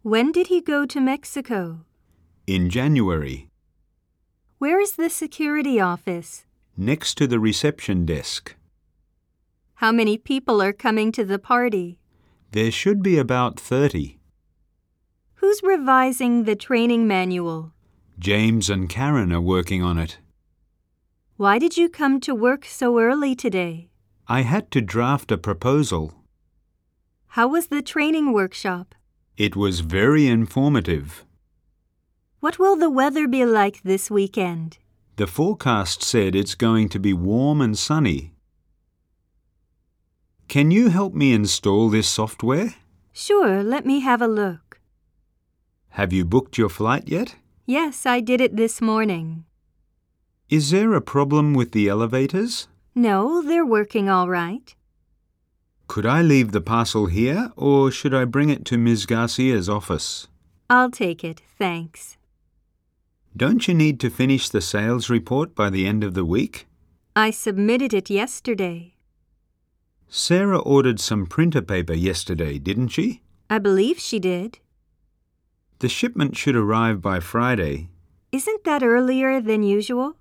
When did he go to Mexico? In January. Where is the security office? Next to the reception desk. How many people are coming to the party? There should be about 30. Who's revising the training manual? James and Karen are working on it. Why did you come to work so early today? I had to draft a proposal. How was the training workshop? It was very informative. What will the weather be like this weekend? The forecast said it's going to be warm and sunny. Can you help me install this software? Sure, let me have a look. Have you booked your flight yet? Yes, I did it this morning. Is there a problem with the elevators? No, they're working all right. Could I leave the parcel here, or should I bring it to Ms. Garcia's office? I'll take it, thanks. Don't you need to finish the sales report by the end of the week? I submitted it yesterday. Sarah ordered some printer paper yesterday, didn't she? I believe she did. The shipment should arrive by Friday. Isn't that earlier than usual?